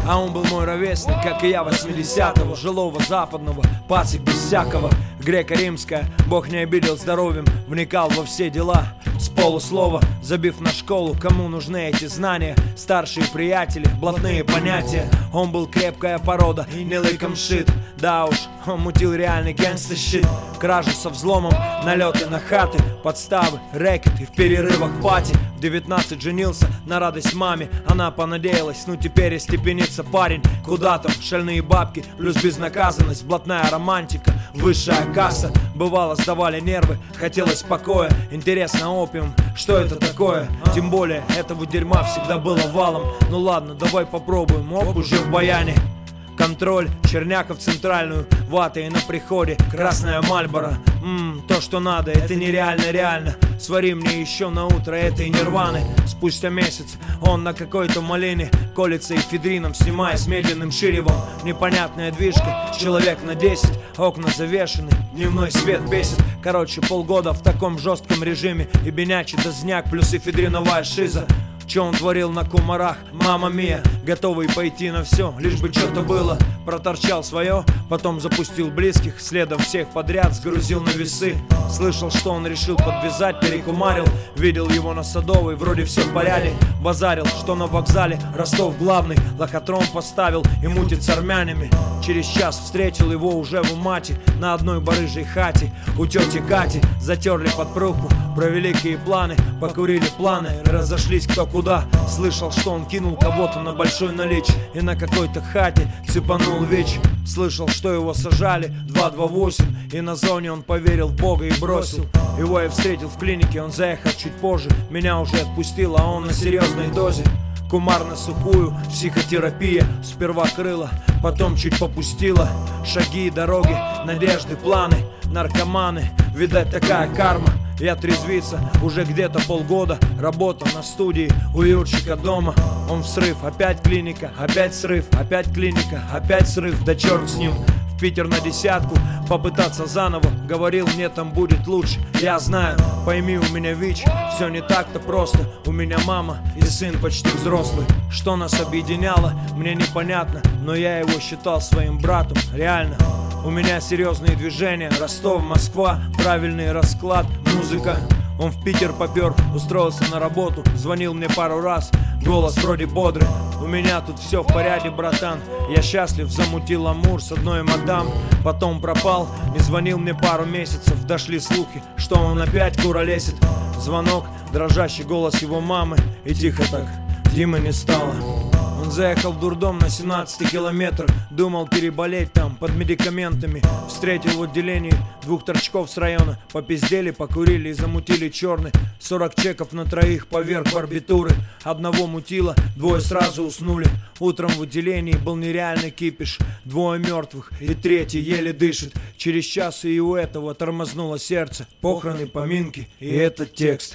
А он был мой ровесник, как и я, 80-го, жилого западного, пацик без всякого. Греко-римская, Бог не обидел здоровьем, вникал во все дела с полуслова, забив на школу, кому нужны эти знания. Старшие приятели, блатные понятия. Он был крепкая порода, не лыком шит. Да уж, он мутил реальный гангста щит. Кражи со взломом, налеты на хаты, подставы, рэкет и в перерывах пати. В 19 женился на радость маме, она понадеялась, ну теперь и степенится парень. Куда там, шальные бабки, плюс безнаказанность, блатная романтика, высшая касса. Бывало, сдавали нервы, хотелось покоя. Интересно, опиум, что это такое? Тем более, этого дерьма всегда было валом. Ну ладно, давай попробуем, оп, уже в баяне. Контроль, черняка в центральную, вата и на приходе, красная Мальборо. То, что надо, это нереально, реально. Свари мне еще на утро этой нирваны. Спустя месяц он на какой-то малине колется эфедрином, снимая с медленным ширевом. Непонятная движка, человек на 10, окна завешены, дневной свет бесит. Короче, полгода в таком жестком режиме. И бенячий дозняк плюс эфедриновая шиза. Че он творил на кумарах, мама мия, готовый пойти на все, лишь бы что-то было. Проторчал свое, потом запустил близких, следом всех подряд сгрузил на весы. Слышал, что он решил подвязать, перекумарил. Видел его на Садовой, вроде все в порядке. Базарил, что на вокзале Ростов главный, лохотрон поставил и мутит с армянами. Через час встретил его уже в Умате, на одной барыжей хате. У тети Кати затерли подпругу, про великие планы, покурили планы, разошлись кто куда. Слышал, что он кинул кого-то на большой налич и на какой-то хате цепанул ВИЧ. Слышал, что его сажали 228, и на зоне он поверил в Бога и бросил. Его я встретил в клинике, он заехал чуть позже. Меня уже отпустил, а он на серьезной дозе. Кумар на сухую, психотерапия. Сперва крыла, потом чуть попустила. Шаги и дороги, надежды, планы, наркоманы. Видать, такая карма. Я трезвиться уже где-то полгода. Работа на студии у Юрчика дома. Он в срыв, опять клиника, опять срыв, опять клиника, опять срыв, да черт с ним. В Питер на десятку, попытаться заново. Говорил, мне там будет лучше. Я знаю, пойми, у меня ВИЧ. Все не так-то просто. У меня мама и сын почти взрослый. Что нас объединяло, мне непонятно. Но я его считал своим братом, реально. У меня серьезные движения, Ростов, Москва, правильный расклад, музыка. Он в Питер попер, устроился на работу, звонил мне пару раз, голос вроде бодрый. У меня тут все в порядке, братан. Я счастлив, замутил амур с одной мадам. Потом пропал, не звонил мне пару месяцев. Дошли слухи, что он опять куролесит. Звонок, дрожащий голос его мамы. И тихо так, Димы не стало. Он заехал в дурдом на 17 километрах. Думал переболеть там под медикаментами. Встретил в отделении 2 торчков с района. Попиздели, покурили и замутили черный. 40 чеков на троих поверх барбитуры. Одного мутило, 2 сразу уснули. Утром в отделении был нереальный кипиш. 2 мертвых и 3 еле дышит. Через час и у этого тормознуло сердце. Похороны, поминки и этот текст.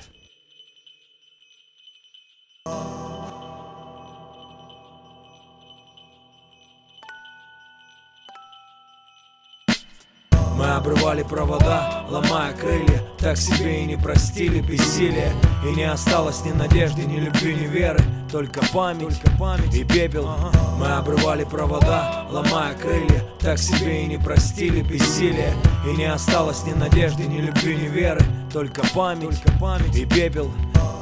Мы обрывали провода, ломая крылья. Так себе и не простили бессилие. И не осталось ни надежды, ни любви, ни веры. Только память и пепел. Мы обрывали провода, ломая крылья. Так себе и не простили бессилие. И не осталось ни надежды, ни любви, ни веры. Только память и пепел.